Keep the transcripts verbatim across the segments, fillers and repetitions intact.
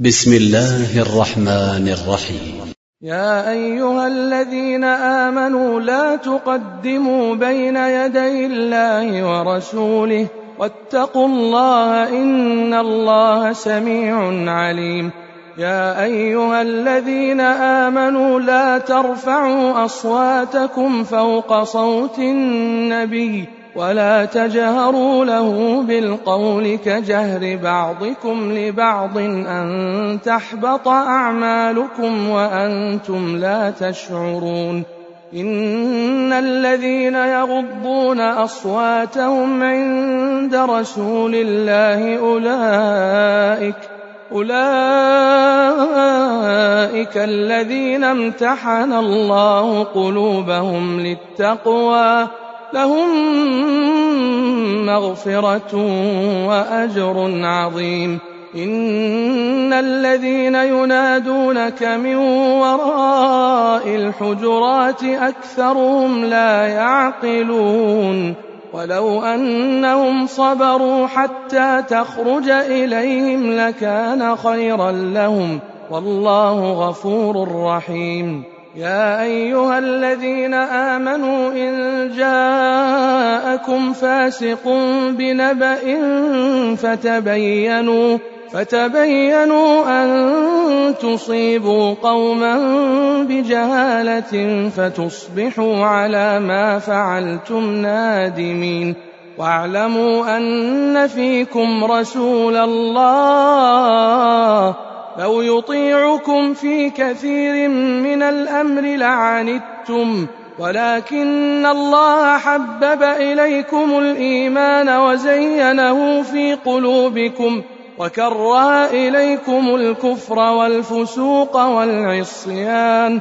بسم الله الرحمن الرحيم. يا أيها الذين آمنوا لا تقدموا بين يدي الله ورسوله واتقوا الله إن الله سميع عليم. يا أيها الذين آمنوا لا ترفعوا أصواتكم فوق صوت النبي ولا تجهروا له بالقول كجهر بعضكم لبعض أن تحبط أعمالكم وأنتم لا تشعرون. إن الذين يغضون أصواتهم عند رسول الله أولئك أولئك الذين امتحن الله قلوبهم للتقوى لهم مغفرة وأجر عظيم. إن الذين ينادونك من وراء الحجرات أكثرهم لا يعقلون. ولو أنهم صبروا حتى تخرج إليهم لكان خيرا لهم والله غفور رحيم. يا أيها الذين آمنوا إن جاءكم فاسق بنبأ فتبينوا فتبينوا أن تصيبوا قوما بجهالة فتصبحوا على ما فعلتم نادمين. واعلموا أن فيكم رسول الله لو يطيعكم في كثير من الأمر لعنتم ولكن الله حبب إليكم الإيمان وزينه في قلوبكم وكره إليكم الكفر والفسوق والعصيان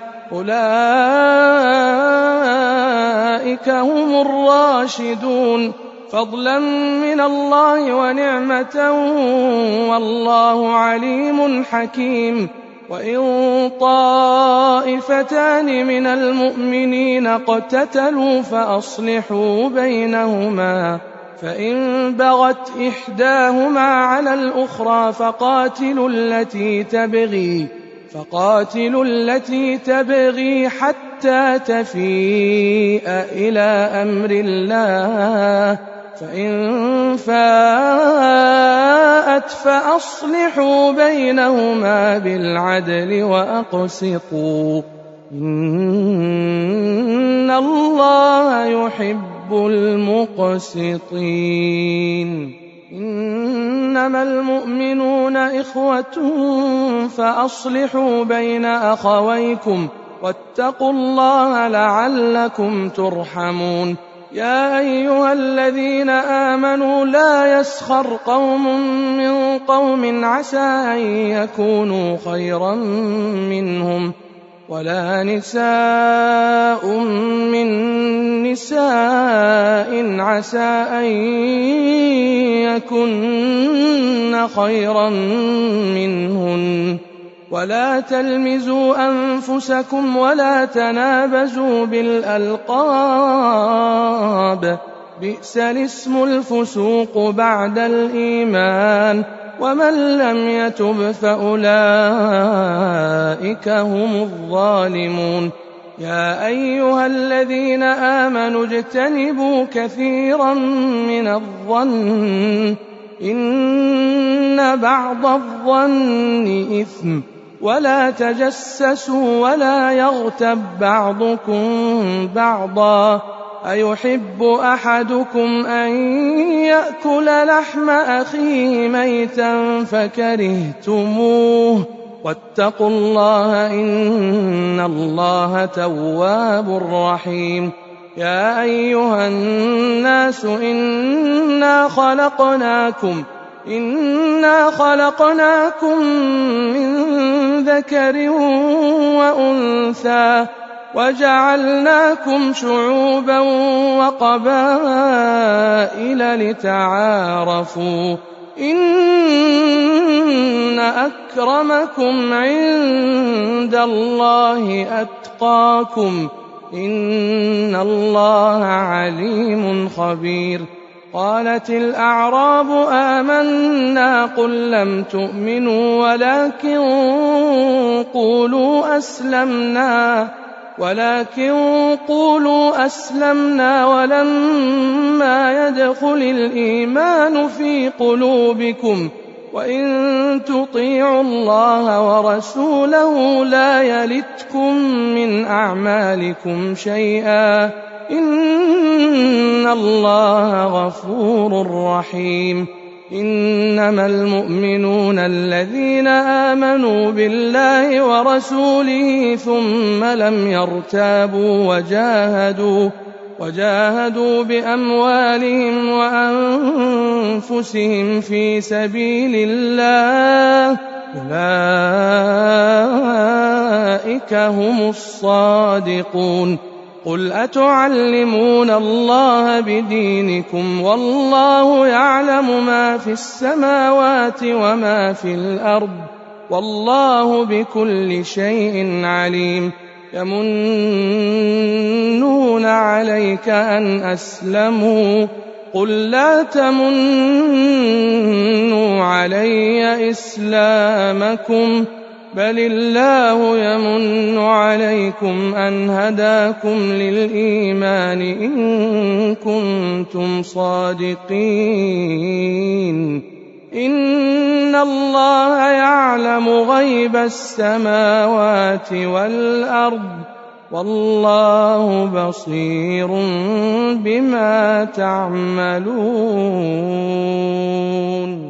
أولئك هم الراشدون فضلا من الله ونعمة والله عليم حكيم. وإن طائفتان من المؤمنين اقتتلوا فأصلحوا بينهما فإن بغت إحداهما على الأخرى فقاتلوا التي تبغي فقاتلوا التي تبغي حتى تفيء إلى أمر الله فإن فاءت فأصلحوا بينهما بالعدل وأقسطوا إن الله يحب المقسطين. إنما المؤمنون إخوة فأصلحوا بين أخويكم واتقوا الله لعلكم ترحمون. يا أيها الذين آمنوا لا يسخر قوم من قوم عسى أن يكونوا خيرا منهم ولا نساء من نساء عسى أن يكن خيرا منهن ولا تلمزوا أنفسكم ولا تنابزوا بالألقاب بئس الاسم الفسوق بعد الإيمان ومن لم يتب فأولئك هم الظالمون. يا أيها الذين آمنوا اجتنبوا كثيرا من الظن إن بعض الظن إثم ولا تجسسوا ولا يغتب بعضكم بعضا أيحب أحدكم أن يأكل لحم أخيه ميتا فكرهتموه واتقوا الله إن الله تواب رحيم. يا أيها الناس إنا خلقناكم إنا خلقناكم من ذكر وأنثى وجعلناكم شعوبا وقبائل لتعارفوا إن أكرمكم عند الله أتقاكم إن الله عليم خبير. قالت الأعراب آمنا قل لم تؤمنوا ولكن قولوا أسلمنا ولكن قولوا أسلمنا ولما يدخل الإيمان في قلوبكم وإن تطيعوا الله ورسوله لا يلتكم من أعمالكم شيئا إن الله غفور رحيم إنما المؤمنون الذين آمنوا بالله ورسوله ثم لم يرتابوا وجاهدوا وجاهدوا بأموالهم وأنفسهم في سبيل الله أولئك هم الصادقون قل أتعلمون الله بدينكم والله يعلم ما في السماوات وما في الأرض والله بكل شيء عليم يمنون عليك أن أسلموا قل لا تمنوا علي إسلامكم بل الله يمن عليكم أن هداكم للإيمان إن كنتم صادقين إن الله يعلم غيب السماوات والأرض والله بصير بما تعملون.